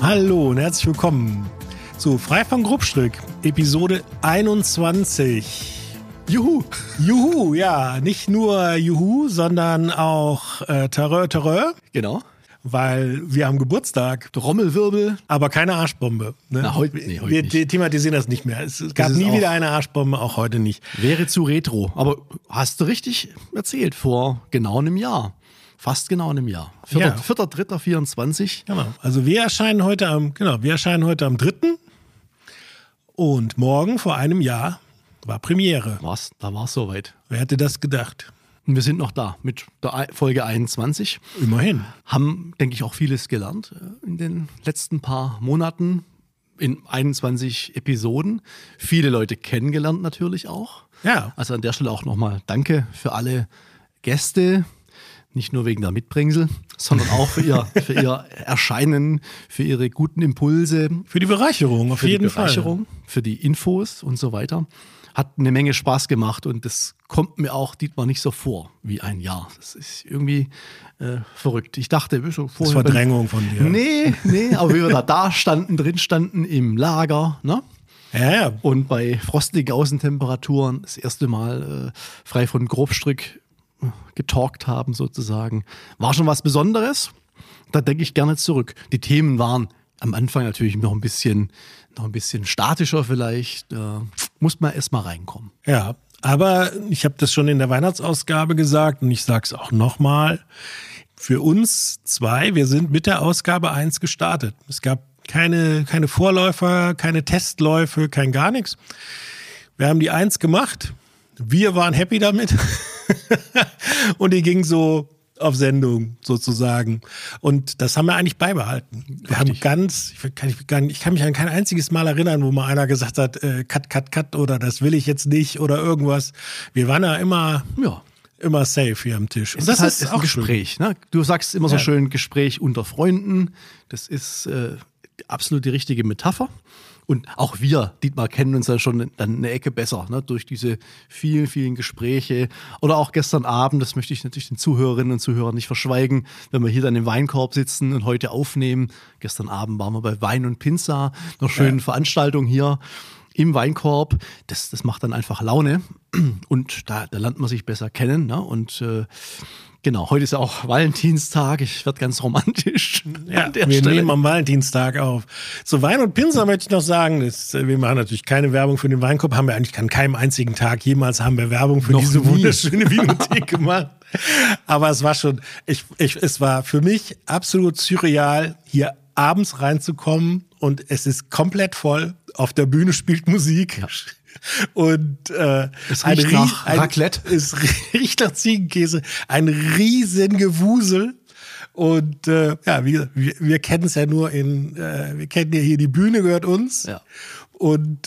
Hallo und herzlich willkommen zu Frei von Grobstrick, Episode 21. Juhu! Juhu, ja, nicht nur Juhu, sondern auch Terreur. Genau. Weil wir haben Geburtstag. Trommelwirbel. Aber keine Arschbombe. Ne? Na, heute wir nicht. thematisieren das nicht mehr. Es gab nie wieder eine Arschbombe, auch heute nicht. Wäre zu retro. Aber hast du richtig erzählt, vor genau einem Jahr. Fast genau einem Jahr. 4.3.24. Genau. Also wir erscheinen heute am 3. Und morgen vor einem Jahr war Premiere. Da war es soweit. Wer hätte das gedacht? Und wir sind noch da mit der Folge 21. Immerhin. Haben, denke ich, auch vieles gelernt in den letzten paar Monaten. In 21 Episoden. Viele Leute kennengelernt natürlich auch. Ja. Also an der Stelle auch nochmal danke für alle Gäste. Nicht nur wegen der Mitbringsel, sondern auch für ihr Erscheinen, für ihre guten Impulse. Für die Bereicherung, auf jeden Fall. Für die Infos und so weiter. Hat eine Menge Spaß gemacht und das kommt mir auch, Dietmar, nicht so vor wie ein Jahr. Das ist irgendwie verrückt. Ich dachte, wir schon vorher... Das ist Verdrängung von dir. Nee, aber wie wir drin standen im Lager, ne? Ja. Und bei frostigen Außentemperaturen das erste Mal frei von Grobstrick getalkt haben sozusagen. War schon was Besonderes. Da denke ich gerne zurück. Die Themen waren am Anfang natürlich noch ein bisschen statischer vielleicht. Muss man erst mal reinkommen. Ja, aber ich habe das schon in der Weihnachtsausgabe gesagt und ich sage es auch nochmal. Für uns zwei, wir sind mit der Ausgabe 1 gestartet. Es gab keine Vorläufer, keine Testläufe, kein gar nichts. Wir haben die 1 gemacht. Wir waren happy damit. Und die ging so auf Sendung sozusagen. Und das haben wir eigentlich beibehalten. Wir haben ich kann mich an kein einziges Mal erinnern, wo mal einer gesagt hat, cut oder das will ich jetzt nicht oder irgendwas. Wir waren ja immer safe hier am Tisch. Und das ist auch ein Gespräch. Ne? Du sagst immer so schön, Gespräch unter Freunden. Das ist absolut die richtige Metapher. Und auch wir, Dietmar, kennen uns ja schon dann eine Ecke besser, ne? Durch diese vielen, vielen Gespräche. Oder auch gestern Abend, das möchte ich natürlich den Zuhörerinnen und Zuhörern nicht verschweigen, wenn wir hier dann im Weinkorb sitzen und heute aufnehmen. Gestern Abend waren wir bei Wein und Pinsa, einer schönen Veranstaltung hier im Weinkorb. Das macht dann einfach Laune und da lernt man sich besser kennen. Ne? Und genau, heute ist ja auch Valentinstag. Ich werde ganz romantisch. Ja, wir nehmen am Valentinstag auf. So, Wein und Pinsa möchte ich noch sagen. Wir machen natürlich keine Werbung für den Weinkorb. Haben wir eigentlich an keinem einzigen Tag jemals haben wir Werbung für diese wunderschöne Vinothek gemacht. Aber es war schon, es war für mich absolut surreal, hier abends reinzukommen und es ist komplett voll. Auf der Bühne spielt Musik. Ja. Und es riecht nach Raclette. Es riecht nach Ziegenkäse. Ein Riesengewusel. Und wir kennen es ja nur wir kennen ja hier, die Bühne gehört uns. Ja. Und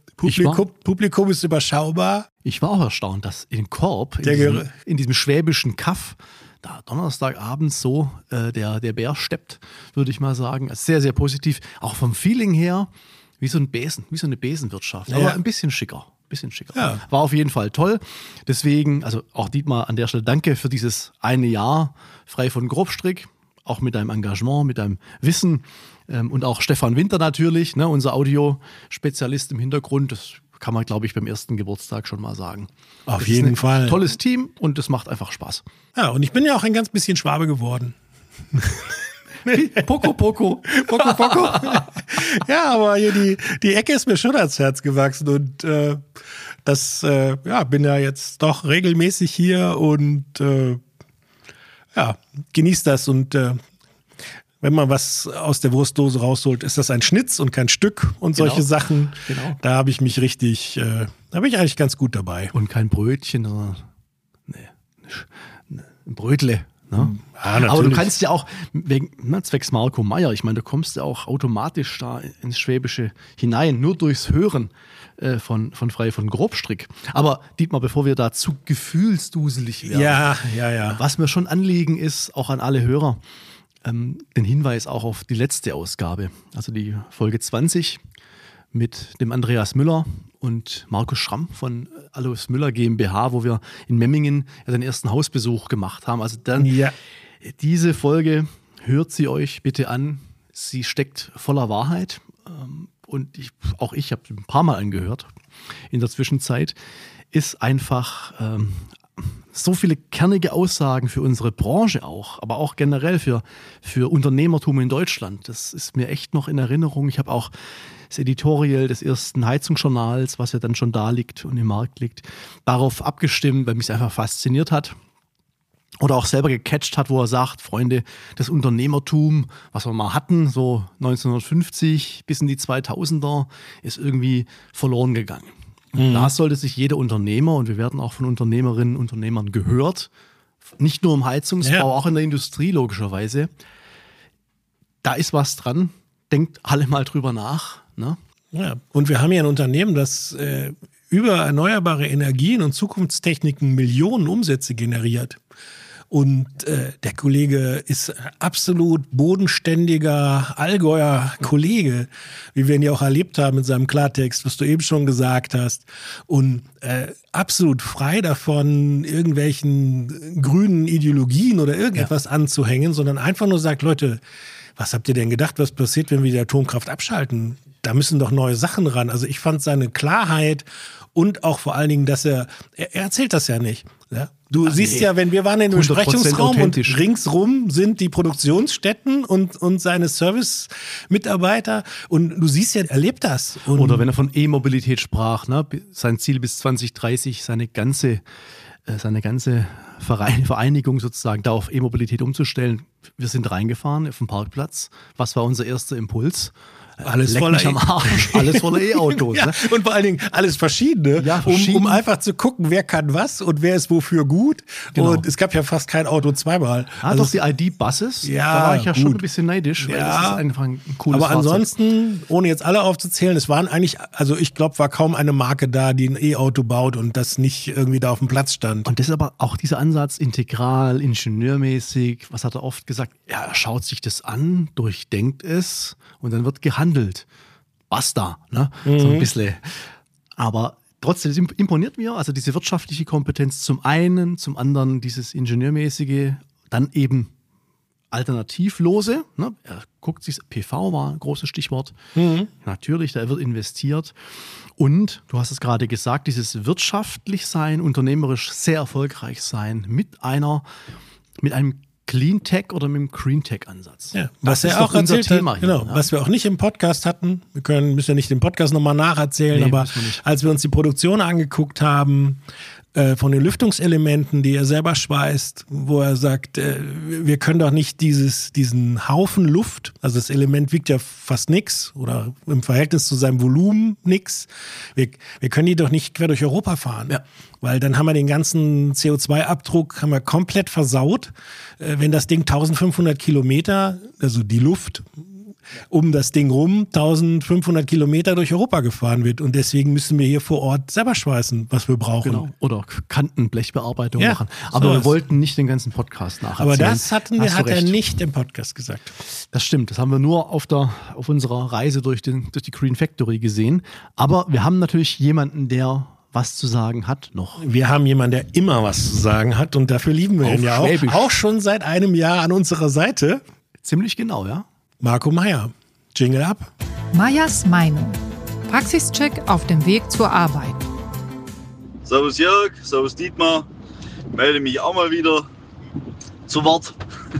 Publikum ist überschaubar. Ich war auch erstaunt, dass in Korb, in diesem schwäbischen Kaff, da Donnerstagabends so der Bär steppt, würde ich mal sagen. Sehr, sehr positiv. Auch vom Feeling her, wie so ein Besen, wie so eine Besenwirtschaft. Aber ein bisschen schicker. Ja. War auf jeden Fall toll. Deswegen, also auch Dietmar an der Stelle danke für dieses eine Jahr frei von Grobstrick. Auch mit deinem Engagement, mit deinem Wissen. Und auch Stefan Winter natürlich, ne, unser Audiospezialist im Hintergrund. Das kann man, glaube ich, beim ersten Geburtstag schon mal sagen. Auf jeden Fall. Tolles Team und das macht einfach Spaß. Ja, und ich bin ja auch ein ganz bisschen Schwabe geworden. Poco. Ja, aber hier die Ecke ist mir schon ans Herz gewachsen und bin ja jetzt doch regelmäßig hier und genießt das und wenn man was aus der Wurstdose rausholt, ist das ein Schnitz und kein Stück und solche Sachen. Genau. Da habe ich mich da bin ich eigentlich ganz gut dabei. Und kein Brötchen, sondern ein Brötle. Ne? Ja, aber du kannst ja auch, zwecks Marco Meyer, ich meine, du kommst ja auch automatisch da ins Schwäbische hinein, nur durchs Hören von Frei von Grobstrick. Aber Dietmar, bevor wir da zu gefühlsduselig werden, ja. Was mir schon Anliegen ist, auch an alle Hörer, den Hinweis auch auf die letzte Ausgabe, also die Folge 20 mit dem Andreas Müller und Markus Schramm von Alois Müller GmbH, wo wir in Memmingen den ersten Hausbesuch gemacht haben. Also dann diese Folge, hört sie euch bitte an. sie steckt voller Wahrheit. Und ich habe es ein paar Mal angehört in der Zwischenzeit, ist einfach so viele kernige Aussagen für unsere Branche auch, aber auch generell für Unternehmertum in Deutschland. Das ist mir echt noch in Erinnerung. Ich habe auch das Editorial des ersten Heizungsjournals, was ja dann schon da liegt und im Markt liegt, darauf abgestimmt, weil mich es einfach fasziniert hat. Oder auch selber gecatcht hat, wo er sagt, Freunde, das Unternehmertum, was wir mal hatten, so 1950 bis in die 2000er, ist irgendwie verloren gegangen. Und da sollte sich jeder Unternehmer, und wir werden auch von Unternehmerinnen und Unternehmern gehört, nicht nur im Heizungsbau, auch in der Industrie logischerweise, da ist was dran, denkt alle mal drüber nach. Ne? Ja, und wir haben hier ein Unternehmen, das über erneuerbare Energien und Zukunftstechniken Millionen Umsätze generiert. Und der Kollege ist absolut bodenständiger Allgäuer Kollege, wie wir ihn ja auch erlebt haben in seinem Klartext, was du eben schon gesagt hast. Und absolut frei davon, irgendwelchen grünen Ideologien oder irgendetwas anzuhängen, sondern einfach nur sagt, Leute, was habt ihr denn gedacht, was passiert, wenn wir die Atomkraft abschalten? Da müssen doch neue Sachen ran. Also ich fand seine Klarheit und auch vor allen Dingen, dass er erzählt das ja nicht. Ja? Du siehst ja, wenn wir waren in einem Besprechungsraum und ringsrum sind die Produktionsstätten und seine Service-Mitarbeiter und du siehst ja, er lebt das. Und oder wenn er von E-Mobilität sprach, ne? Sein Ziel bis 2030, seine ganze Vereinigung sozusagen da auf E-Mobilität umzustellen. Wir sind reingefahren auf dem Parkplatz. Was war unser erster Impuls? Alles voller E-Autos. Ja, ne? Und vor allen Dingen alles Verschiedene, Ja, um einfach zu gucken, wer kann was und wer ist wofür gut. Genau. Und es gab ja fast kein Auto zweimal. Also doch die ID-Buses, ja, da war ich ja gut. schon ein bisschen neidisch, weil das ist einfach ein cooles Aber Fahrzeug. ansonsten, ohne jetzt alle aufzuzählen, es waren eigentlich, also ich glaube, war kaum eine Marke da, die ein E-Auto baut und das nicht irgendwie da auf dem Platz stand. Und das ist aber auch dieser Ansatz integral, ingenieurmäßig, was hat er oft gesagt? Ja, er schaut sich das an, durchdenkt es und dann wird gehandelt. Basta, ne? So ein bisschen. Aber trotzdem, es imponiert mir, also diese wirtschaftliche Kompetenz zum einen, zum anderen dieses Ingenieurmäßige, dann eben Alternativlose. Ne? Er guckt sich, PV war ein großes Stichwort. Natürlich, da wird investiert. Und, du hast es gerade gesagt, dieses wirtschaftlich sein, unternehmerisch sehr erfolgreich sein mit einem Clean Tech oder mit dem Green Tech Ansatz. Ja, was er auch erzählt hat, genau, was wir auch nicht im Podcast hatten. Müssen ja nicht den Podcast nochmal nacherzählen, aber als wir uns die Produktion angeguckt haben, von den Lüftungselementen, die er selber schweißt, wo er sagt, wir können doch nicht diesen Haufen Luft, also das Element wiegt ja fast nix oder im Verhältnis zu seinem Volumen nix, wir können die doch nicht quer durch Europa fahren, weil dann haben wir den ganzen CO2-Abdruck haben wir komplett versaut, wenn das Ding 1500 Kilometer, also die Luft, um das Ding rum 1500 Kilometer durch Europa gefahren wird. Und deswegen müssen wir hier vor Ort selber schweißen, was wir brauchen. Genau. Oder Kantenblechbearbeitung machen. Aber wir wollten nicht den ganzen Podcast nacherzählen. Aber das hat er nicht im Podcast gesagt. Das stimmt. Das haben wir nur auf unserer Reise durch die Green Factory gesehen. Aber wir haben natürlich jemanden, der was zu sagen hat noch. Wir haben jemanden, der immer was zu sagen hat. Und dafür lieben wir ihn ja auch schon seit einem Jahr an unserer Seite. Ziemlich genau, ja. Marco Meyer. Jingle ab. Meyers Meinung. Praxischeck auf dem Weg zur Arbeit. Servus Jörg, servus Dietmar. Melde mich auch mal wieder zu Wort.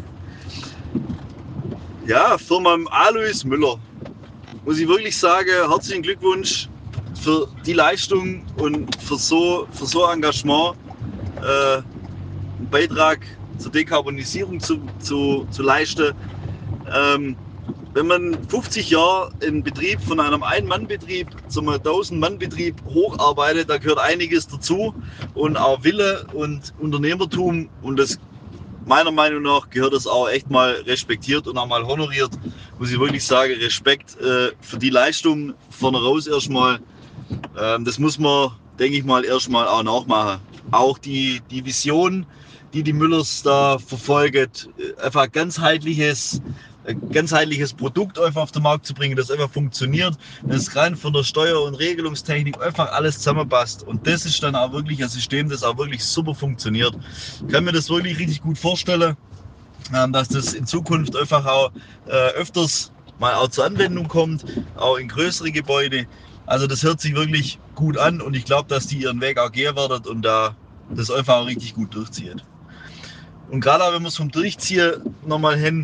Ja, Firma Alois Müller. Muss ich wirklich sagen, herzlichen Glückwunsch für die Leistung und für so Engagement. Einen Beitrag zur Dekarbonisierung zu leisten. Wenn man 50 Jahre in Betrieb von einem Ein-Mann-Betrieb zum 1000-Mann-Betrieb hocharbeitet, da gehört einiges dazu und auch Wille und Unternehmertum und das meiner Meinung nach gehört das auch echt mal respektiert und auch mal honoriert, muss ich wirklich sagen, Respekt für die Leistung vorne raus erstmal, das muss man, denke ich mal, erstmal auch nachmachen. Auch die Vision, die Müllers da verfolgt, einfach ganzheitliches Produkt einfach auf den Markt zu bringen, das einfach funktioniert, das rein von der Steuer- und Regelungstechnik einfach alles zusammenpasst. Und das ist dann auch wirklich ein System, das auch wirklich super funktioniert. Ich kann mir das wirklich richtig gut vorstellen, dass das in Zukunft einfach auch öfters mal auch zur Anwendung kommt, auch in größere Gebäude. Also das hört sich wirklich gut an und ich glaube, dass die ihren Weg auch gehen werden und da das einfach auch richtig gut durchzieht. Und gerade auch wenn wir es vom Durchziehen nochmal hin,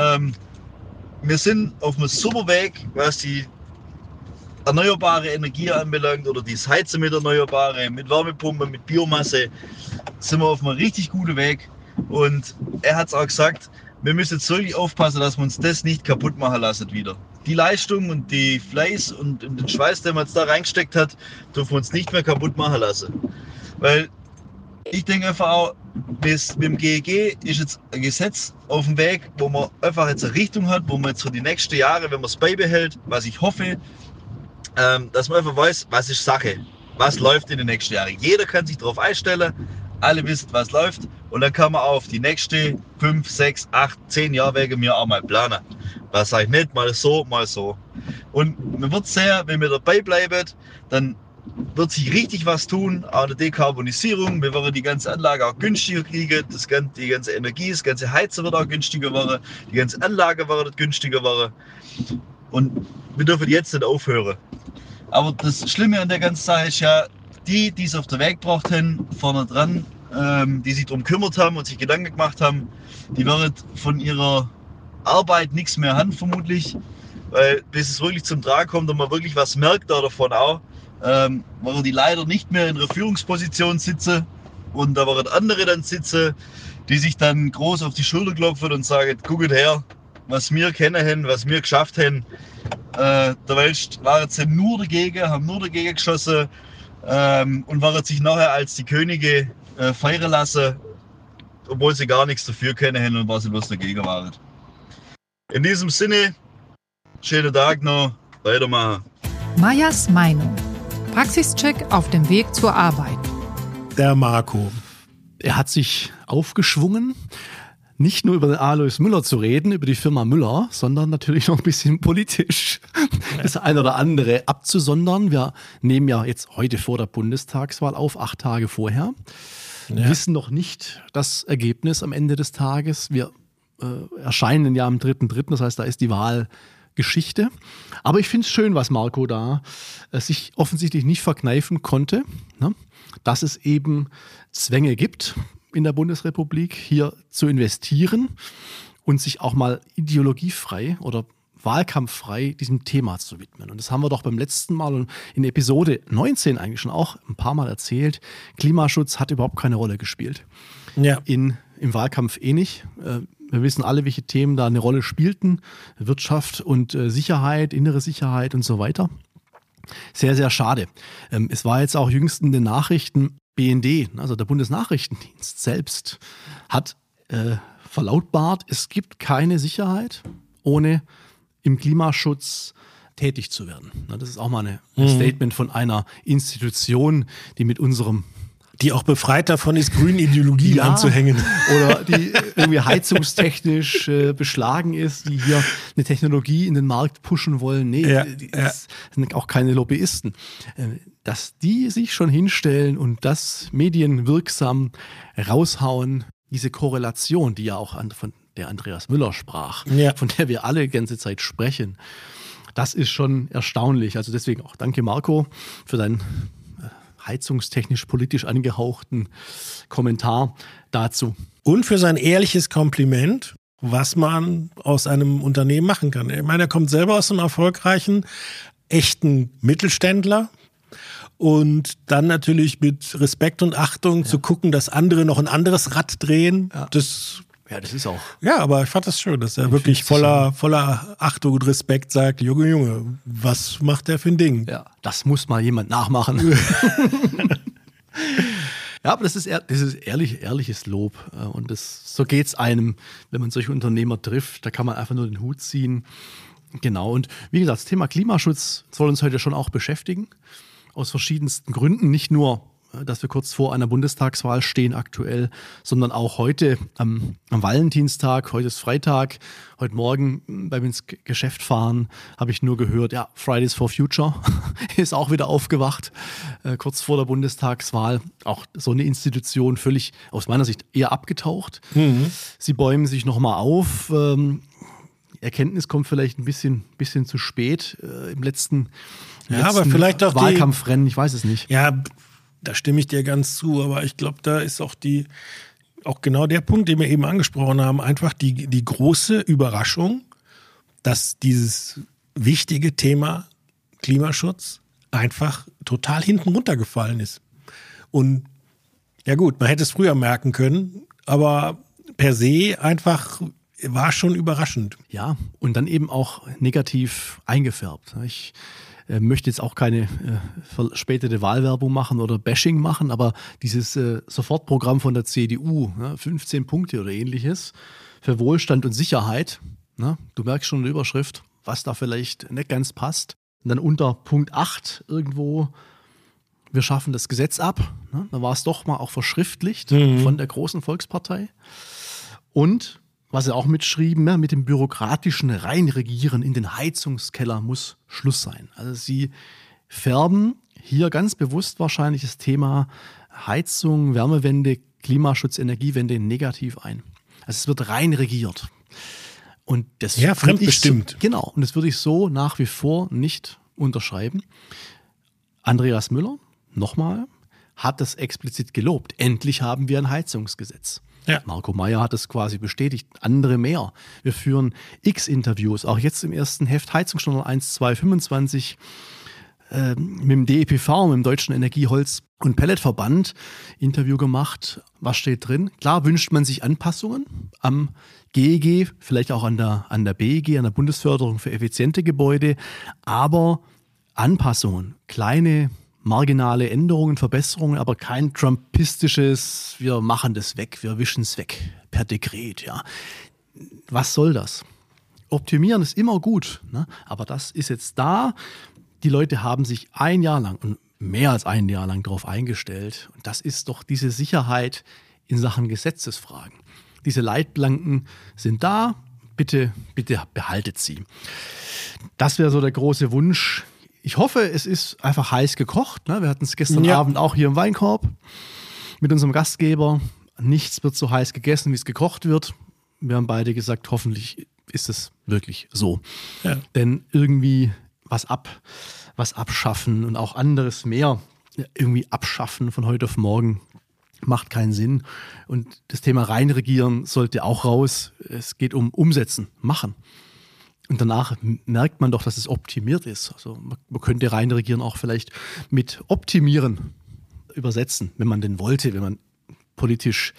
wir sind auf einem super Weg, was die erneuerbare Energie anbelangt oder das Heizen mit Erneuerbare, mit Wärmepumpe, mit Biomasse, sind wir auf einem richtig guten Weg. Und er hat es auch gesagt, wir müssen jetzt wirklich aufpassen, dass wir uns das nicht kaputt machen lassen wieder. Die Leistung und die Fleiß und den Schweiß, den man jetzt da reingesteckt hat, dürfen wir uns nicht mehr kaputt machen lassen. Weil ich denke einfach auch, mit dem GEG ist jetzt ein Gesetz auf dem Weg, wo man einfach jetzt eine Richtung hat, wo man jetzt für die nächsten Jahre, wenn man es beibehält, was ich hoffe, dass man einfach weiß, was ist Sache, was läuft in den nächsten Jahren. Jeder kann sich darauf einstellen, alle wissen, was läuft und dann kann man auf die nächsten 5, 6, 8, 10 Jahre wegen mir auch mal planen. Was sage ich nicht, mal so, mal so. Und man wird sehen, wenn wir dabei bleiben, dann wird sich richtig was tun, auch eine Dekarbonisierung. Wir werden die ganze Anlage auch günstiger kriegen, die ganze Energie, das ganze Heizen wird auch günstiger werden, die ganze Anlage wird günstiger werden. Und wir dürfen jetzt nicht aufhören. Aber das Schlimme an der ganzen Sache ist ja, die es auf den Weg gebracht haben, vorne dran, die sich darum gekümmert haben und sich Gedanken gemacht haben, die werden von ihrer Arbeit nichts mehr haben, vermutlich. Weil bis es wirklich zum Tragen kommt und man wirklich was merkt davon auch, werden die leider nicht mehr in einer Führungsposition sitzen und da werden andere dann sitzen, die sich dann groß auf die Schulter klopfen und sagen, guckt her, was wir kennen haben, was wir geschafft haben. Der Welt waren jetzt nur dagegen, haben nur dagegen geschossen und werden sich nachher als die Könige feiern lassen, obwohl sie gar nichts dafür kennen und was sie bloß dagegen waren. In diesem Sinne, schönen Tag noch, weitermachen. Meyers Meinung. Praxischeck auf dem Weg zur Arbeit. Der Marco. Er hat sich aufgeschwungen, nicht nur über den Alois Müller zu reden, über die Firma Müller, sondern natürlich noch ein bisschen politisch das eine oder andere abzusondern. Wir nehmen ja jetzt heute vor der Bundestagswahl auf, 8 Tage vorher. Wir wissen noch nicht das Ergebnis am Ende des Tages. Wir erscheinen ja am 3.3., das heißt, da ist die Wahlgeschichte. Aber ich finde es schön, was Marco da sich offensichtlich nicht verkneifen konnte, ne? Dass es eben Zwänge gibt in der Bundesrepublik, hier zu investieren und sich auch mal ideologiefrei oder wahlkampffrei diesem Thema zu widmen. Und das haben wir doch beim letzten Mal und in Episode 19 eigentlich schon auch ein paar Mal erzählt. Klimaschutz hat überhaupt keine Rolle gespielt. Ja. Im Wahlkampf eh nicht. Wir wissen alle, welche Themen da eine Rolle spielten. Wirtschaft und Sicherheit, innere Sicherheit und so weiter. Sehr, sehr schade. Es war jetzt auch jüngst in den Nachrichten, BND, also der Bundesnachrichtendienst selbst, hat verlautbart, es gibt keine Sicherheit, ohne im Klimaschutz tätig zu werden. Das ist auch mal ein Statement von einer Institution, die mit unserem Die auch befreit davon ist, grüne Ideologien anzuhängen. Oder die irgendwie heizungstechnisch beschlagen ist, die hier eine Technologie in den Markt pushen wollen. Nee, das sind auch keine Lobbyisten. Dass die sich schon hinstellen und das medienwirksam raushauen, diese Korrelation, die ja auch von der Andreas Müller sprach, von der wir alle die ganze Zeit sprechen, das ist schon erstaunlich. Also deswegen auch danke Marco für deinen heizungstechnisch politisch angehauchten Kommentar dazu. Und für sein ehrliches Kompliment, was man aus einem Unternehmen machen kann. Ich meine, er kommt selber aus einem erfolgreichen, echten Mittelständler. Und dann natürlich mit Respekt und Achtung zu gucken, dass andere noch ein anderes Rad drehen. Ja. Das ist auch. Ja, aber ich fand das schön, dass er wirklich voller Achtung und Respekt sagt, Junge, was macht der für ein Ding? Ja, das muss mal jemand nachmachen. Ja, aber das ist ehrliches Lob. Und so geht es einem, wenn man solche Unternehmer trifft. Da kann man einfach nur den Hut ziehen. Genau. Und wie gesagt, das Thema Klimaschutz soll uns heute schon auch beschäftigen. Aus verschiedensten Gründen. Nicht nur, dass wir kurz vor einer Bundestagswahl stehen aktuell, sondern auch heute am Valentinstag, heute ist Freitag, heute Morgen beim ins Geschäft fahren, habe ich nur gehört, ja, Fridays for Future ist auch wieder aufgewacht, kurz vor der Bundestagswahl. Auch so eine Institution völlig, aus meiner Sicht, eher abgetaucht. Sie bäumen sich nochmal auf. Erkenntnis kommt vielleicht ein bisschen zu spät im letzten aber vielleicht auch Wahlkampfrennen, ich weiß es nicht. Ja, da stimme ich dir ganz zu, aber ich glaube, da ist auch genau der Punkt, den wir eben angesprochen haben, einfach die große Überraschung, dass dieses wichtige Thema Klimaschutz einfach total hinten runtergefallen ist. Und ja gut, man hätte es früher merken können, aber per se einfach war schon überraschend. Ja, und dann eben auch negativ eingefärbt. Ich möchte jetzt auch keine verspätete Wahlwerbung machen oder Bashing machen, aber dieses Sofortprogramm von der CDU, 15 Punkte oder ähnliches, für Wohlstand und Sicherheit, du merkst schon in der Überschrift, was da vielleicht nicht ganz passt. Und dann unter Punkt 8 irgendwo, wir schaffen das Gesetz ab. Da war es doch mal auch verschriftlicht von der großen Volkspartei. Und was sie auch mitschrieben, mit dem bürokratischen Reinregieren in den Heizungskeller muss Schluss sein. Also sie färben hier ganz bewusst wahrscheinlich das Thema Heizung, Wärmewende, Klimaschutz, Energiewende negativ ein. Also es wird reinregiert. Und das fremdbestimmt. Genau, und das würde ich so nach wie vor nicht unterschreiben. Andreas Müller, nochmal, hat das explizit gelobt. Endlich haben wir ein Heizungsgesetz. Ja. Marco Meyer hat es quasi bestätigt, andere mehr. Wir führen x Interviews, auch jetzt im ersten Heft Heizungsjournal 1/2/25 mit dem DEPV, mit dem Deutschen Energie-, Holz- und Pelletverband Interview gemacht. Was steht drin? Klar wünscht man sich Anpassungen am GEG, vielleicht auch an der BEG, an der Bundesförderung für effiziente Gebäude, aber Anpassungen, kleine marginale Änderungen, Verbesserungen, aber kein trumpistisches, wir machen das weg, wir wischen es weg per Dekret. Ja. Was soll das? Optimieren ist immer gut, aber das ist jetzt da. Die Leute haben sich ein Jahr lang und mehr als ein Jahr lang darauf eingestellt. Und das ist doch diese Sicherheit in Sachen Gesetzesfragen. Diese Leitplanken sind da, bitte behaltet sie. Das wäre so der große Wunsch. Ich hoffe, es ist einfach heiß gekocht. Wir hatten es gestern Abend auch hier im Weinkorb mit unserem Gastgeber. Nichts wird so heiß gegessen, wie es gekocht wird. Wir haben beide gesagt, hoffentlich ist es wirklich so. Ja. Denn irgendwie was abschaffen und auch anderes mehr irgendwie abschaffen von heute auf morgen macht keinen Sinn. Und das Thema reinregieren sollte auch raus. Es geht um Umsetzen, machen. Und danach merkt man doch, dass es optimiert ist. Also man könnte reinregieren auch vielleicht mit optimieren übersetzen, wenn man denn wollte, wenn man politisch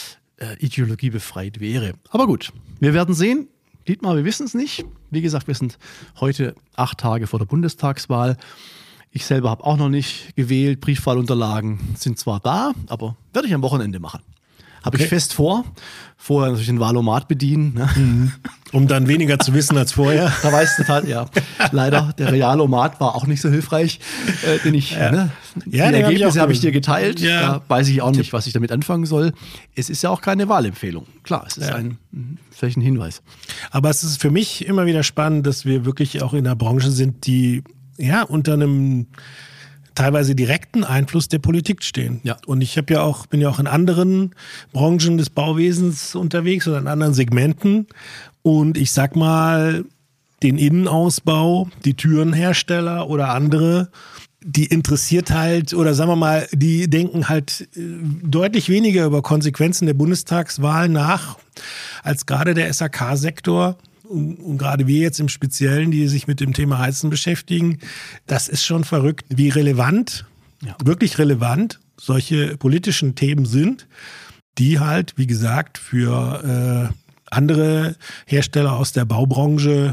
ideologiebefreit wäre. Aber gut, wir werden sehen. Dietmar, wir wissen es nicht. Wie gesagt, wir sind heute 8 Tage vor der Bundestagswahl. Ich selber habe auch noch nicht gewählt. Briefwahlunterlagen sind zwar da, aber werde ich am Wochenende machen. Habe ich fest vor. Vorher natürlich den Wahlomat bedienen. Um dann weniger zu wissen als vorher. Da weißt du halt, ja. Leider, der Realomat war auch nicht so hilfreich, den ich, die Ergebnisse habe ich dir geteilt. Ja. Da weiß ich auch nicht, was ich damit anfangen soll. Es ist ja auch keine Wahlempfehlung. Klar, es ist vielleicht ein Hinweis. Aber es ist für mich immer wieder spannend, dass wir wirklich auch in einer Branche sind, die unter einem teilweise direkten Einfluss der Politik stehen. Ja. Und ich bin ja auch in anderen Branchen des Bauwesens unterwegs oder in anderen Segmenten. Und ich sag mal, den Innenausbau, die Türenhersteller oder andere, die interessiert halt, oder sagen wir mal, die denken halt deutlich weniger über Konsequenzen der Bundestagswahl nach, als gerade der SAK-Sektor. Und gerade wir jetzt im Speziellen, die sich mit dem Thema Heizen beschäftigen, das ist schon verrückt, wie relevant, wirklich relevant solche politischen Themen sind, die halt, wie gesagt, für andere Hersteller aus der Baubranche,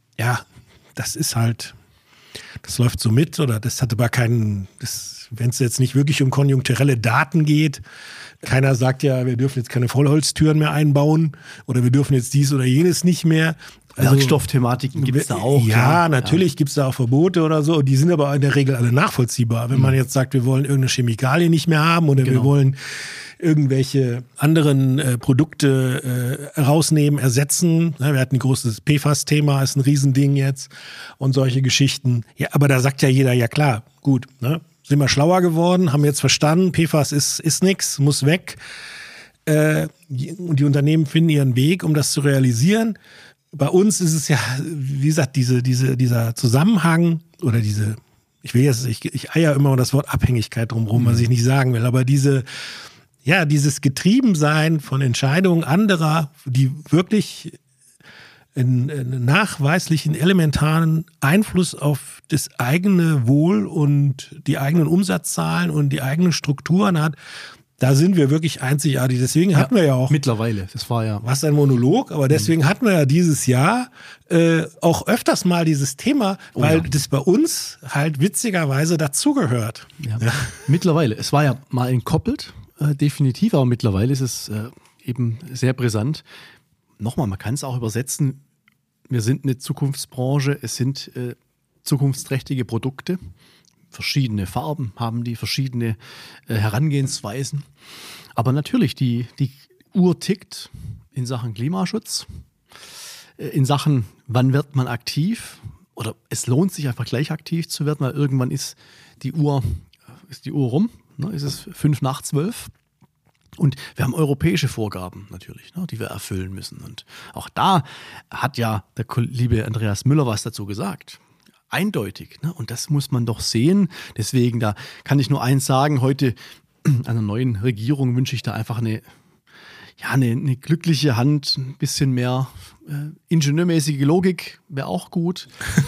das ist halt, das läuft so mit, oder das hat aber wenn es jetzt nicht wirklich um konjunkturelle Daten geht, keiner sagt ja, wir dürfen jetzt keine Vollholztüren mehr einbauen oder wir dürfen jetzt dies oder jenes nicht mehr. Also, Werkstoffthematiken gibt es da auch. Ja, natürlich gibt es da auch Verbote oder so. Die sind aber in der Regel alle nachvollziehbar. Wenn man jetzt sagt, wir wollen irgendeine Chemikalie nicht mehr haben oder wir wollen irgendwelche anderen Produkte rausnehmen, ersetzen. Wir hatten ein großes PFAS-Thema, ist ein Riesending jetzt und solche Geschichten. Ja, aber da sagt ja jeder, ja klar, gut, sind wir schlauer geworden, haben jetzt verstanden, PFAS ist nix, muss weg. Und die Unternehmen finden ihren Weg, um das zu realisieren. bei uns ist es ja, wie gesagt, dieser Zusammenhang oder ich eier immer das Wort Abhängigkeit drumherum, was ich nicht sagen will, aber dieses Getriebensein von Entscheidungen anderer, die wirklich einen nachweislichen, elementaren Einfluss auf das eigene Wohl und die eigenen Umsatzzahlen und die eigenen Strukturen hat, da sind wir wirklich einzigartig. Deswegen hatten wir ja auch... Mittlerweile, das war ja... Was ein Monolog, aber deswegen hatten wir ja dieses Jahr auch öfters mal dieses Thema, weil das bei uns halt witzigerweise dazugehört. Ja. Mittlerweile, es war ja mal entkoppelt, definitiv, aber mittlerweile ist es eben sehr brisant. Nochmal, man kann es auch übersetzen, wir sind eine Zukunftsbranche, es sind zukunftsträchtige Produkte, verschiedene Farben haben die, verschiedene Herangehensweisen. Aber natürlich, die Uhr tickt in Sachen Klimaschutz, in Sachen, wann wird man aktiv oder es lohnt sich einfach gleich aktiv zu werden, weil irgendwann ist die Uhr rum, ne, ist es 11:55. Und wir haben europäische Vorgaben natürlich, ne, die wir erfüllen müssen. Und auch da hat ja der liebe Andreas Müller was dazu gesagt. Eindeutig. Ne? Und das muss man doch sehen. Deswegen, da kann ich nur eins sagen, heute einer neuen Regierung wünsche ich da einfach eine glückliche Hand, ein bisschen mehr ingenieurmäßige Logik wäre auch gut.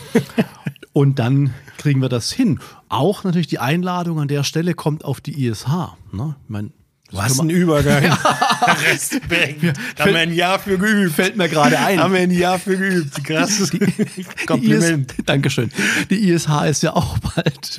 Und dann kriegen wir das hin. Auch natürlich die Einladung an der Stelle kommt auf die ISH. Ne? Ich meine, was ein Übergang. Respekt. Da haben wir ein Jahr für geübt. Fällt mir gerade ein. Haben wir ein Jahr für geübt. Krasses Kompliment. Dankeschön. Die ISH ist ja auch bald.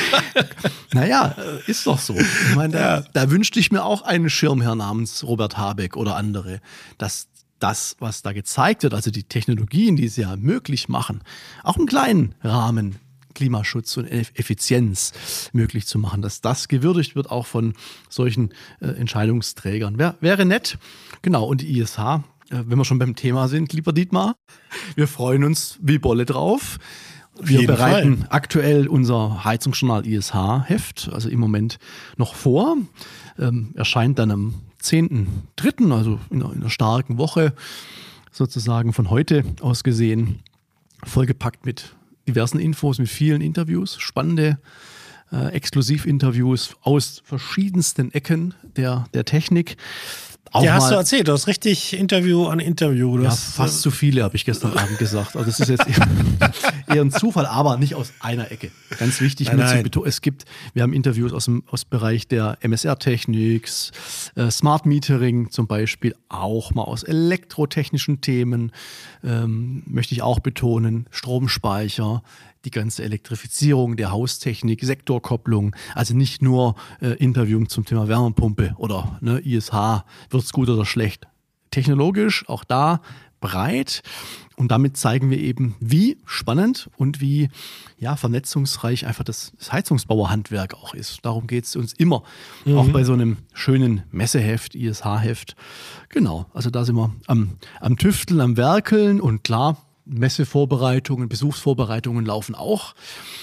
Naja, ist doch so. Ich meine, da wünschte ich mir auch einen Schirmherr namens Robert Habeck oder andere, dass das, was da gezeigt wird, also die Technologien, die es ja möglich machen, auch im kleinen Rahmen Klimaschutz und Effizienz möglich zu machen, dass das gewürdigt wird, auch von solchen Entscheidungsträgern. Wäre nett. Genau, und die ISH, wenn wir schon beim Thema sind, lieber Dietmar, wir freuen uns wie Bolle drauf. Wir bereiten aktuell unser Heizungsjournal ISH-Heft, also im Moment noch vor. Erscheint dann am 10.3., also in einer starken Woche, sozusagen von heute aus gesehen, vollgepackt mit diversen Infos, mit vielen Interviews, spannende Exklusivinterviews aus verschiedensten Ecken der Technik. Auch hast du erzählt, du hast richtig Interview an Interview. Ja, fast zu viele, habe ich gestern Abend gesagt. Also das ist jetzt eher ein Zufall, aber nicht aus einer Ecke. Ganz wichtig, zu betonen, wir haben Interviews aus dem Bereich der MSR-Technik, Smart Metering zum Beispiel, auch mal aus elektrotechnischen Themen, möchte ich auch betonen, Stromspeicher, die ganze Elektrifizierung der Haustechnik, Sektorkopplung, also nicht nur Interview zum Thema Wärmepumpe oder ISH, wird's gut oder schlecht. Technologisch auch da breit und damit zeigen wir eben, wie spannend und wie vernetzungsreich einfach das Heizungsbauerhandwerk auch ist. Darum geht es uns immer, auch bei so einem schönen Messeheft, ISH-Heft. Genau, also da sind wir am Tüfteln, am Werkeln und klar, Messevorbereitungen, Besuchsvorbereitungen laufen auch.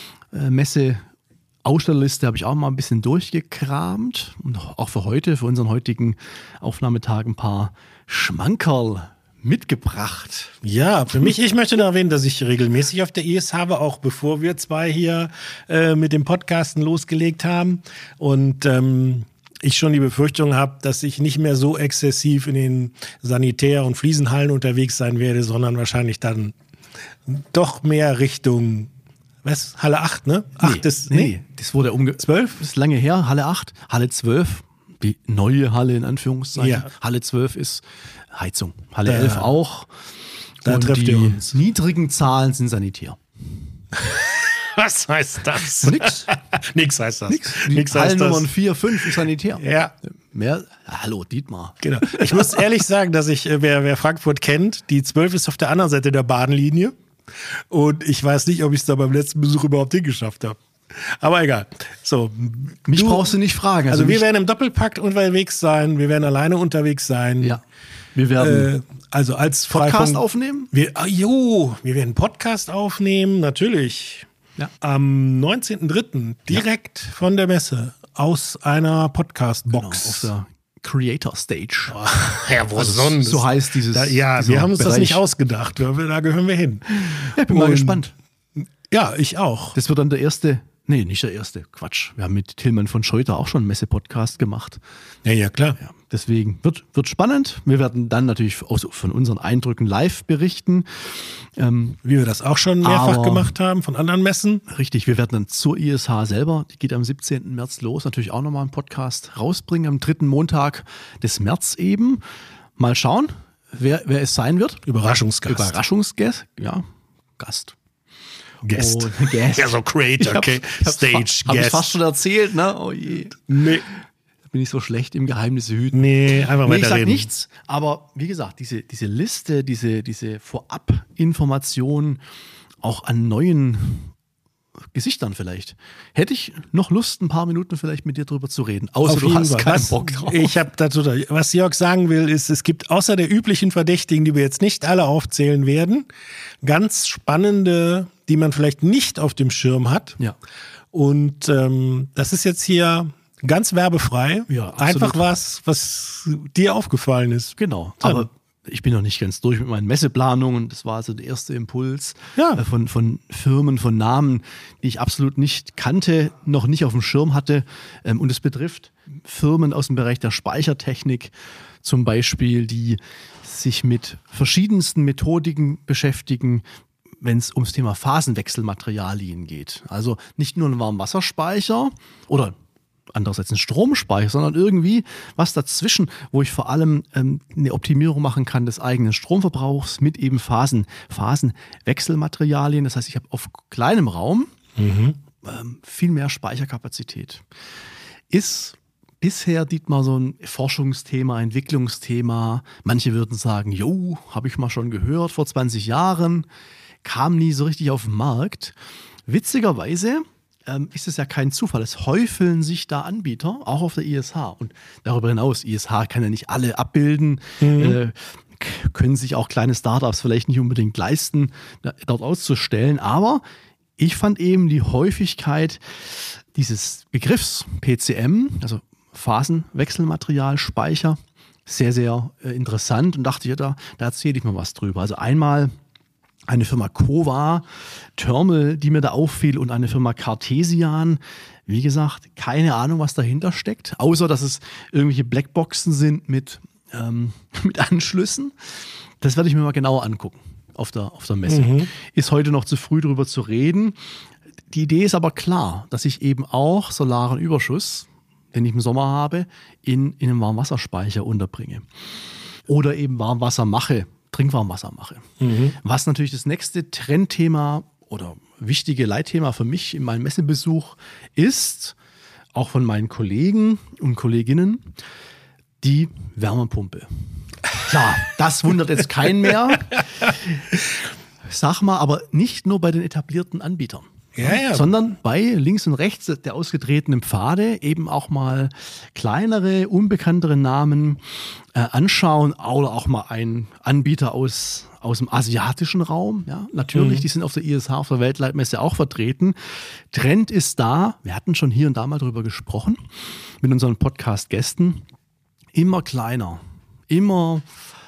Ausstellerliste habe ich auch mal ein bisschen durchgekramt und auch für unseren heutigen Aufnahmetag ein paar Schmankerl mitgebracht. Ja, für mich, ich möchte noch erwähnen, dass ich regelmäßig auf der ISH war, auch bevor wir zwei hier mit dem Podcasten losgelegt haben und ich schon die Befürchtung habe, dass ich nicht mehr so exzessiv in den Sanitär- und Fliesenhallen unterwegs sein werde, sondern wahrscheinlich dann doch mehr Richtung, Halle 8, ne? 8 nee, das wurde 12, das ist lange her, Halle 8, Halle 12, die neue Halle in Anführungszeichen. Ja. Halle 12 ist Heizung, Halle 11 auch. Da und trefft die ihr uns. Niedrigen Zahlen sind Sanitär. Was heißt das? Nix. Nix heißt das. Nix heißt Nummern 4, 5 ist Sanitär. Ja. Mehr, hallo Dietmar. Genau. Ich muss ehrlich sagen, dass wer Frankfurt kennt, die 12 ist auf der anderen Seite der Bahnlinie. Und ich weiß nicht, ob ich es da beim letzten Besuch überhaupt hingeschafft habe. Aber egal. So, mich brauchst du nicht fragen. Also wir werden im Doppelpack unterwegs sein, wir werden alleine unterwegs sein. Ja. Wir werden also als Podcast aufnehmen? Wir werden Podcast aufnehmen, natürlich. Ja. Am 19.03. direkt von der Messe aus einer Podcast-Box. Genau, auf der Creator Stage. Ja, wo Also sonst? so heißt dieses. Ja, dieser wir haben uns das Bereich. nicht ausgedacht. Da gehören wir hin. Ja, ich bin mal Und- gespannt. Ja, ich auch. Das wird dann der erste. Nee, nicht der erste. Quatsch. Wir haben mit Tillmann von Scheuter auch schon einen Messe-Podcast gemacht. Ja, klar. Ja, deswegen wird spannend. Wir werden dann natürlich auch so von unseren Eindrücken live berichten. Wie wir das auch schon mehrfach Aber- gemacht haben von anderen Messen. Richtig, wir werden dann zur ISH selber, die geht am 17. März los, natürlich auch nochmal einen Podcast rausbringen, am 3. Montag des März eben. Mal schauen, wer es sein wird. Überraschungsgast. Überraschungsgast, ja, Gast. Guest. Und Guest. Ja, so Creator, okay. Stage Habe ich Guest. fast schon erzählt, ne? Oh je. Nee. Da bin ich so schlecht im Geheimnisse hüten. Nee, einfach Nee, ich weiter sag reden. nichts, aber wie gesagt, diese Liste, diese Vorab-Informationen auch an neuen Gesichtern vielleicht. Hätte ich noch Lust, ein paar Minuten vielleicht mit dir drüber zu reden. Außer Auf du jeden hast Fall. keinen Bock drauf. Ich habe dazu, was Jörg sagen will, ist, es gibt außer der üblichen Verdächtigen, die wir jetzt nicht alle aufzählen werden, ganz spannende, die man vielleicht nicht auf dem Schirm hat. Ja. Und das ist jetzt hier ganz werbefrei. Ja, absolut. Einfach was dir aufgefallen ist. Genau, aber ich bin noch nicht ganz durch mit meinen Messeplanungen. Das war also der erste Impuls Ja. von Firmen, von Namen, die ich absolut nicht kannte, noch nicht auf dem Schirm hatte. Und es betrifft Firmen aus dem Bereich der Speichertechnik zum Beispiel, die sich mit verschiedensten Methodiken beschäftigen, wenn es ums Thema Phasenwechselmaterialien geht. Also nicht nur ein Warmwasserspeicher oder andererseits ein Stromspeicher, sondern irgendwie was dazwischen, wo ich vor allem eine Optimierung machen kann des eigenen Stromverbrauchs mit eben Phasenwechselmaterialien. Das heißt, ich habe auf kleinem Raum viel mehr Speicherkapazität. Ist bisher, Dietmar, so ein Forschungsthema, Entwicklungsthema. Manche würden sagen, jo, habe ich mal schon gehört vor 20 Jahren, kam nie so richtig auf den Markt. Witzigerweise ist es ja kein Zufall. Es häufeln sich da Anbieter, auch auf der ISH. Und darüber hinaus, ISH kann ja nicht alle abbilden, können sich auch kleine Startups vielleicht nicht unbedingt leisten, dort auszustellen. Aber ich fand eben die Häufigkeit dieses Begriffs PCM, also Phasenwechselmaterialspeicher, sehr, sehr interessant und dachte, ja, da erzähle ich mal was drüber. Also einmal eine Firma Cova Thermal, die mir da auffiel, und eine Firma Cartesian. Wie gesagt, keine Ahnung, was dahinter steckt, außer dass es irgendwelche Blackboxen sind mit Anschlüssen. Das werde ich mir mal genauer angucken auf der Messe. Ist heute noch zu früh, darüber zu reden. Die Idee ist aber klar, dass ich eben auch solaren Überschuss, den ich im Sommer habe, in einem Warmwasserspeicher unterbringe. Oder eben Warmwasser mache, Trinkwarmwasser mache. Was natürlich das nächste Trendthema oder wichtige Leitthema für mich in meinem Messebesuch ist, auch von meinen Kollegen und Kolleginnen, die Wärmepumpe. Klar, das wundert jetzt keinen mehr. Sag mal, aber nicht nur bei den etablierten Anbietern. Ja. Sondern bei links und rechts der ausgetretenen Pfade eben auch mal kleinere, unbekanntere Namen anschauen oder auch mal einen Anbieter aus dem asiatischen Raum. Ja, natürlich, die sind auf der ISH, auf der Weltleitmesse auch vertreten. Trend ist da, wir hatten schon hier und da mal drüber gesprochen, mit unseren Podcast-Gästen, immer kleiner, immer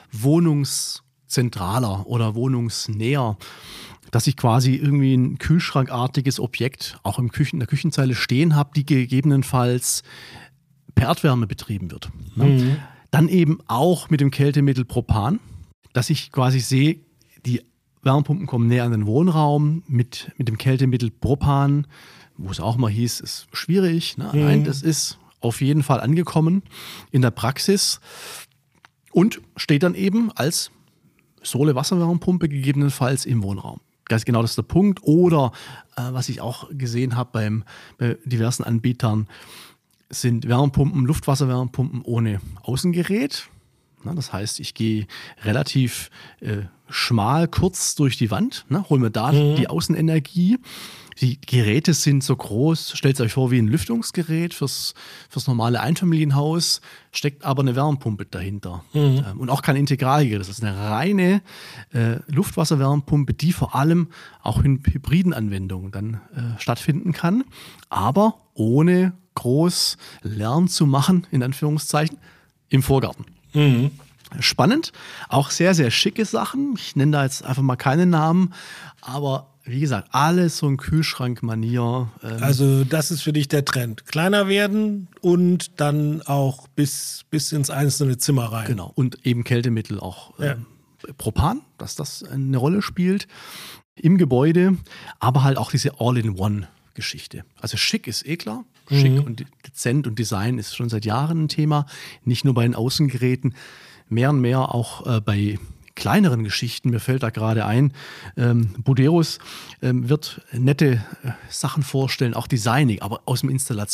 wohnungszentraler oder wohnungsnäher, dass ich quasi irgendwie ein kühlschrankartiges Objekt auch in der Küchenzeile stehen habe, die gegebenenfalls per Erdwärme betrieben wird. Ne? Dann eben auch mit dem Kältemittel Propan, dass ich quasi sehe, die Wärmepumpen kommen näher an den Wohnraum mit dem Kältemittel Propan, wo es auch mal hieß, ist schwierig. Ne? Nein, das ist auf jeden Fall angekommen in der Praxis und steht dann eben als Sohle-Wasserwärmepumpe gegebenenfalls im Wohnraum. Ganz genau, das ist der Punkt. Oder was ich auch gesehen habe bei diversen Anbietern, sind Wärmepumpen, Luftwasserwärmepumpen ohne Außengerät. Na, das heißt, ich gehe relativ schmal, kurz durch die Wand, hole mir da die Außenenergie. Die Geräte sind so groß, stellt euch vor wie ein Lüftungsgerät fürs normale Einfamilienhaus, steckt aber eine Wärmepumpe dahinter. Und auch kein Integralgerät. Das ist eine reine Luftwasserwärmepumpe, die vor allem auch in hybriden Anwendungen dann stattfinden kann, aber ohne groß Lärm zu machen, in Anführungszeichen, im Vorgarten. Mhm. Spannend, auch sehr, sehr schicke Sachen. Ich nenne da jetzt einfach mal keine Namen, aber wie gesagt, alles so ein Kühlschrank-Manier. Also das ist für dich der Trend. Kleiner werden und dann auch bis ins einzelne Zimmer rein. Genau, und eben Kältemittel auch. Propan, dass das eine Rolle spielt im Gebäude, aber halt auch diese All-in-One-Geschichte. Also schick ist eh klar. Schick und dezent und Design ist schon seit Jahren ein Thema. Nicht nur bei den Außengeräten, mehr und mehr auch bei kleineren Geschichten. Mir fällt da gerade ein, Buderus wird nette Sachen vorstellen, auch Designing, aber aus dem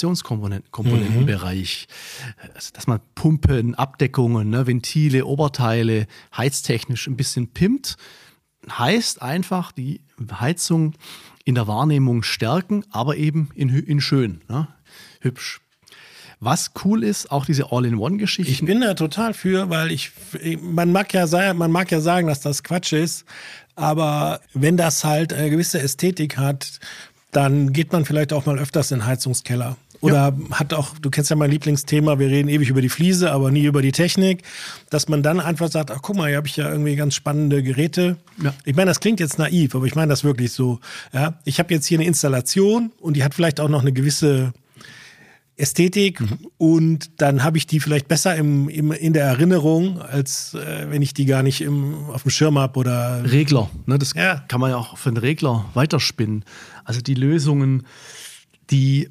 Installationskomponentenbereich. Also, dass man Pumpen, Abdeckungen, ne, Ventile, Oberteile, heiztechnisch ein bisschen pimmt, heißt einfach die Heizung in der Wahrnehmung stärken, aber eben in schön, ne? Hübsch. Was cool ist, auch diese All-in-One-Geschichten. Ich bin da total für, weil man mag ja sagen, dass das Quatsch ist, aber wenn das halt eine gewisse Ästhetik hat, dann geht man vielleicht auch mal öfters in den Heizungskeller. Oder hat auch, du kennst ja mein Lieblingsthema, wir reden ewig über die Fliese, aber nie über die Technik, dass man dann einfach sagt, ach guck mal, hier habe ich ja irgendwie ganz spannende Geräte. Ja. Ich meine, das klingt jetzt naiv, aber ich meine das wirklich so. Ja? Ich habe jetzt hier eine Installation und die hat vielleicht auch noch eine gewisse Ästhetik und dann habe ich die vielleicht besser in der Erinnerung, als wenn ich die gar nicht auf dem Schirm habe oder Regler, ne, das kann man ja auch für einen Regler weiterspinnen. Also die Lösungen, die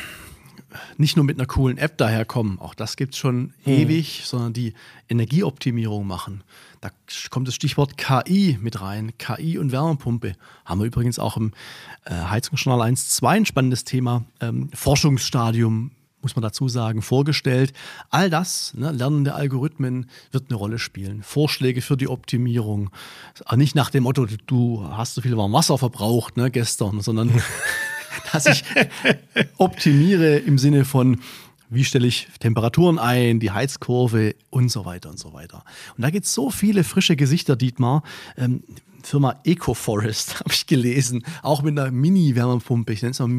nicht nur mit einer coolen App daherkommen, auch das gibt es schon ewig, sondern die Energieoptimierung machen. Da kommt das Stichwort KI mit rein, KI und Wärmepumpe. Haben wir übrigens auch im Heizungsjournal 1.2 ein spannendes Thema, Forschungsstadium, muss man dazu sagen, vorgestellt. All das, ne, lernende Algorithmen, wird eine Rolle spielen. Vorschläge für die Optimierung. Nicht nach dem Motto, du hast so viel warm Wasser verbraucht, ne, gestern, sondern dass ich optimiere im Sinne von, wie stelle ich Temperaturen ein, die Heizkurve und so weiter und so weiter. Und da gibt es so viele frische Gesichter, Dietmar. Firma EcoForest habe ich gelesen, auch mit einer Mini-Wärmepumpe, ich nenne es mal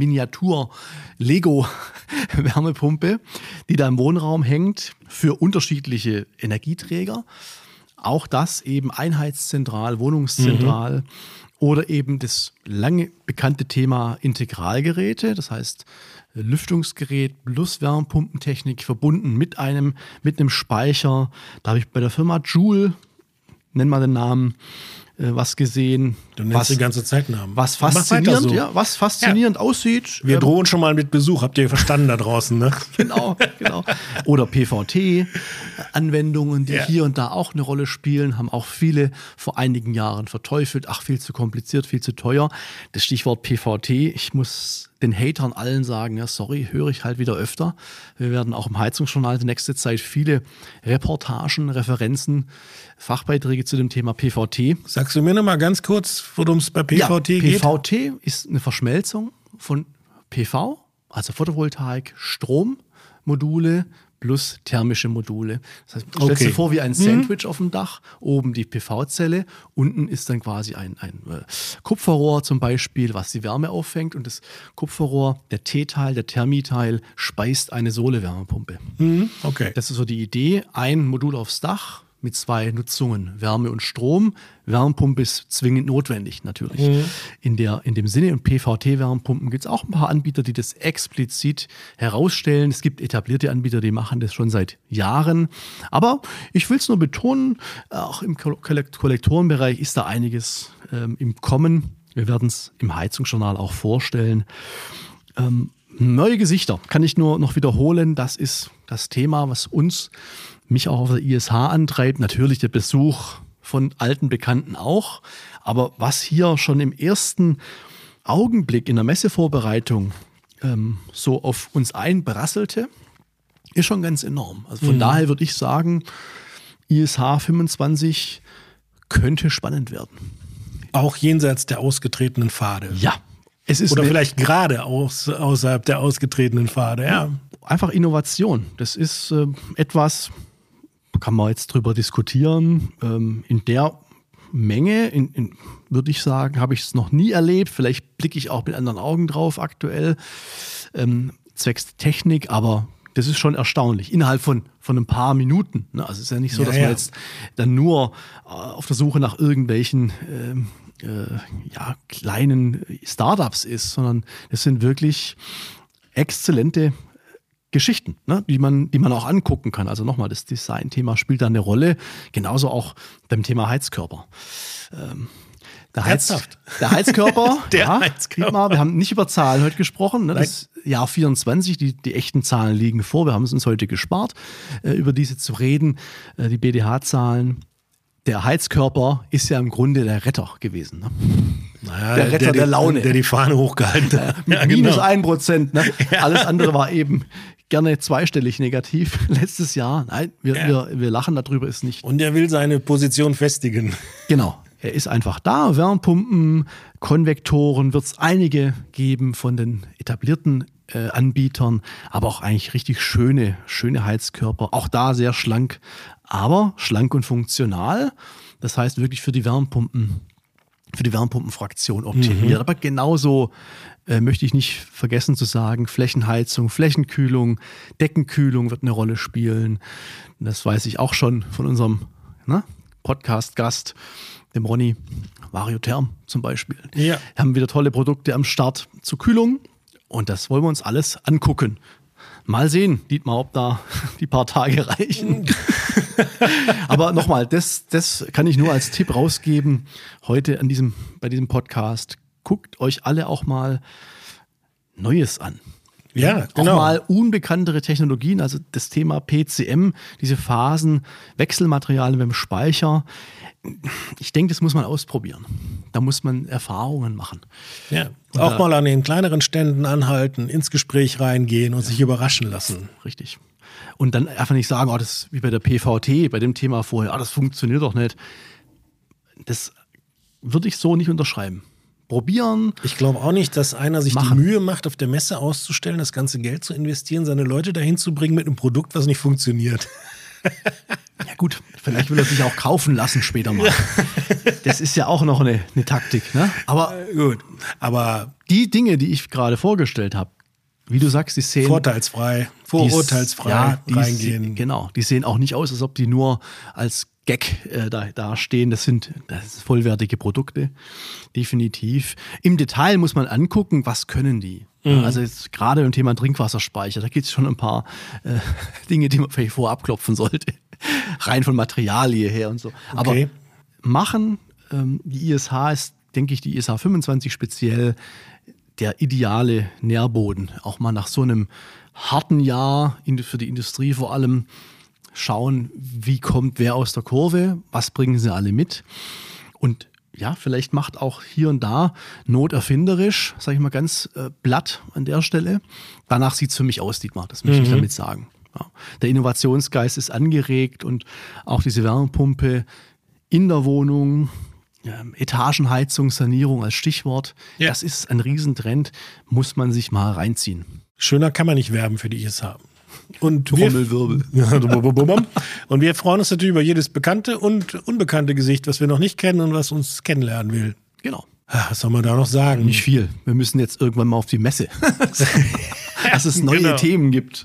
Miniatur-Lego-Wärmepumpe, die da im Wohnraum hängt für unterschiedliche Energieträger. Auch das eben einheitszentral, wohnungszentral. Oder eben das lange bekannte Thema Integralgeräte, das heißt Lüftungsgerät plus Wärmepumpentechnik verbunden mit einem Speicher. Da habe ich bei der Firma Joule, nenn mal den Namen, was gesehen. Du nennst die ganze Zeit Namen. Was faszinierend aussieht. Wir drohen schon mal mit Besuch, habt ihr verstanden da draußen, ne? Genau. Oder PVT-Anwendungen, die hier und da auch eine Rolle spielen, haben auch viele vor einigen Jahren verteufelt. Ach, viel zu kompliziert, viel zu teuer. Das Stichwort PVT, ich muss den Hatern allen sagen, ja sorry, höre ich halt wieder öfter. Wir werden auch im Heizungsjournal die nächste Zeit viele Reportagen, Referenzen, Fachbeiträge zu dem Thema PVT. Sagst du mir noch mal ganz kurz, worum es bei PVT geht? PVT ist eine Verschmelzung von PV, also Photovoltaik, Strommodule plus thermische Module. Das heißt, stell dir vor wie ein Sandwich auf dem Dach, oben die PV-Zelle, unten ist dann quasi ein Kupferrohr zum Beispiel, was die Wärme auffängt und das Kupferrohr, der T-Teil, der Thermiteil, speist eine Sohle-Wärmepumpe. Okay. Das ist so die Idee, ein Modul aufs Dach mit 2 Nutzungen, Wärme und Strom. Wärmepumpe ist zwingend notwendig natürlich. In dem Sinne, und PVT-Wärmepumpen gibt es auch ein paar Anbieter, die das explizit herausstellen. Es gibt etablierte Anbieter, die machen das schon seit Jahren. Aber ich will es nur betonen, auch im Kollektorenbereich ist da einiges im Kommen. Wir werden es im Heizungsjournal auch vorstellen. Neue Gesichter, kann ich nur noch wiederholen. Das ist das Thema, was mich auch auf der ISH antreibt. Natürlich der Besuch von alten Bekannten auch. Aber was hier schon im ersten Augenblick in der Messevorbereitung so auf uns einprasselte, ist schon ganz enorm. Also von daher würde ich sagen, ISH 25 könnte spannend werden. Auch jenseits der ausgetretenen Pfade. Ja. Oder vielleicht gerade außerhalb der ausgetretenen Pfade, ja. Einfach Innovation. Das ist etwas, kann man jetzt drüber diskutieren. In der Menge, würde ich sagen, habe ich es noch nie erlebt. Vielleicht blicke ich auch mit anderen Augen drauf aktuell, zwecks Technik, aber Das ist schon erstaunlich. Innerhalb von ein paar Minuten. Ne? Also es ist ja nicht so, dass man jetzt dann nur auf der Suche nach irgendwelchen kleinen Startups ist, sondern es sind wirklich exzellente Geschichten, ne? die man auch angucken kann. Also nochmal, das Design-Thema spielt da eine Rolle. Genauso auch beim Thema Heizkörper. Der Heizkörper. Heizkörper. Wir haben nicht über Zahlen heute gesprochen. Ne? Das Jahr 24, die echten Zahlen liegen vor. Wir haben es uns heute gespart, über diese zu reden. Die BDH-Zahlen. Der Heizkörper ist ja im Grunde der Retter gewesen. Ne? Naja, der Retter der Laune. Der die Fahne hochgehalten hat. Mit minus 1%. Ne? Alles andere war eben gerne zweistellig negativ letztes Jahr. Nein, wir lachen darüber, ist nicht. Und er will seine Position festigen. Genau. Er ist einfach da. Wärmepumpen, Konvektoren wird es einige geben von den etablierten Anbietern, aber auch eigentlich richtig schöne Heizkörper. Auch da sehr schlank, aber schlank und funktional. Das heißt wirklich für die Wärmepumpenfraktion optimiert. Aber genauso möchte ich nicht vergessen zu sagen, Flächenheizung, Flächenkühlung, Deckenkühlung wird eine Rolle spielen. Das weiß ich auch schon von unserem Podcast-Gast, dem Ronny, Variotherm zum Beispiel. Ja. Wir haben wieder tolle Produkte am Start zur Kühlung und das wollen wir uns alles angucken. Mal sehen, Dietmar, ob da die paar Tage reichen. Aber nochmal, das kann ich nur als Tipp rausgeben. Heute bei diesem Podcast, guckt euch alle auch mal Neues an. Ja, genau. Auch mal unbekanntere Technologien, also das Thema PCM, diese Phasen, Wechselmaterialien beim Speicher. Ich denke, das muss man ausprobieren. Da muss man Erfahrungen machen. Ja, auch mal an den kleineren Ständen anhalten, ins Gespräch reingehen und sich überraschen lassen. Richtig. Und dann einfach nicht sagen, das ist wie bei der PVT, bei dem Thema vorher, das funktioniert doch nicht. Das würde ich so nicht unterschreiben. Probieren. Ich glaube auch nicht, dass einer sich die Mühe macht, auf der Messe auszustellen, das ganze Geld zu investieren, seine Leute dahin zu bringen mit einem Produkt, was nicht funktioniert. Ja gut, vielleicht will er sich auch kaufen lassen später mal. Ja. Das ist ja auch noch eine Taktik. Ne? Aber gut. Aber die Dinge, die ich gerade vorgestellt habe, wie du sagst, die sehen vorurteilsfrei reingehen. Genau, die sehen auch nicht aus, als ob die nur als Gag da stehen. Das sind vollwertige Produkte, definitiv. Im Detail muss man angucken, was können die. Mhm. Also jetzt gerade im Thema Trinkwasserspeicher, da gibt es schon ein paar Dinge, die man vielleicht vorab klopfen sollte. Rein von Materialie her und so. Okay. Aber die ISH ist, denke ich, die ISH 25 speziell, der ideale Nährboden. Auch mal nach so einem harten Jahr für die Industrie vor allem schauen, wie kommt wer aus der Kurve, was bringen sie alle mit. Und ja, vielleicht macht auch hier und da Not erfinderisch, sage ich mal ganz platt an der Stelle. Danach sieht es für mich aus, Dietmar, das möchte ich damit sagen. Ja. Der Innovationsgeist ist angeregt und auch diese Wärmepumpe in der Wohnung, Etagenheizung, Sanierung als Stichwort, das ist ein Riesentrend, muss man sich mal reinziehen. Schöner kann man nicht werben für die ISH. Und Trommelwirbel. Und wir freuen uns natürlich über jedes bekannte und unbekannte Gesicht, was wir noch nicht kennen und was uns kennenlernen will. Genau. Was soll man da noch sagen? Nicht viel. Wir müssen jetzt irgendwann mal auf die Messe. Dass es neue Themen gibt.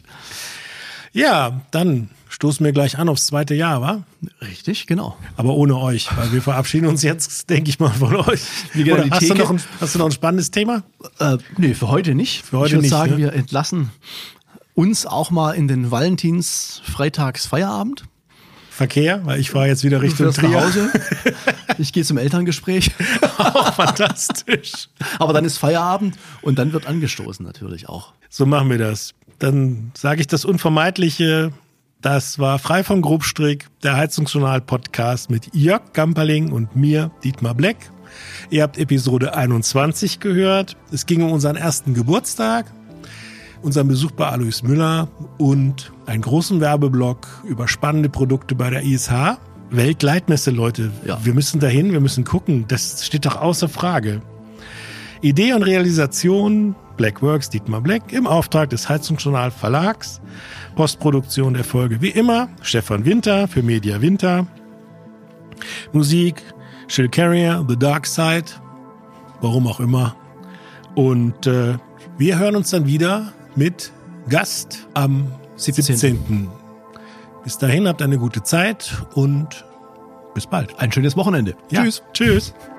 Ja, dann stoßen wir gleich an aufs zweite Jahr, wa? Richtig, genau. Aber ohne euch, weil wir verabschieden uns jetzt, denke ich mal, von euch. Oder hast du noch ein spannendes Thema? Nee, für heute nicht. Für heute ich würde sagen, wir entlassen uns auch mal in den Valentins-Freitags-Feierabend. Verkehr, weil ich fahre jetzt wieder Richtung Trier. Nach Hause. Ich gehe zum Elterngespräch. Oh, fantastisch. Aber dann ist Feierabend und dann wird angestoßen natürlich auch. So machen wir das. Dann sage ich das Unvermeidliche. Das war Frei vom Grobstrick, der Heizungsjournal-Podcast mit Jörg Gamperling und mir, Dietmar Bleck. Ihr habt Episode 21 gehört. Es ging um unseren ersten Geburtstag, unseren Besuch bei Alois Müller und einen großen Werbeblock über spannende Produkte bei der ISH. Weltleitmesse, Leute. Ja. Wir müssen dahin, wir müssen gucken. Das steht doch außer Frage. Idee und Realisation Blackworks, Dietmar Bleck, im Auftrag des Heizungsjournal Verlags. Postproduktion der Folge wie immer Stefan Winter für Media Winter. Musik Chill Carrier, The Dark Side, warum auch immer. Und wir hören uns dann wieder mit Gast am 17. Bis dahin habt eine gute Zeit und bis bald. Ein schönes Wochenende. Ja. Tschüss. Tschüss.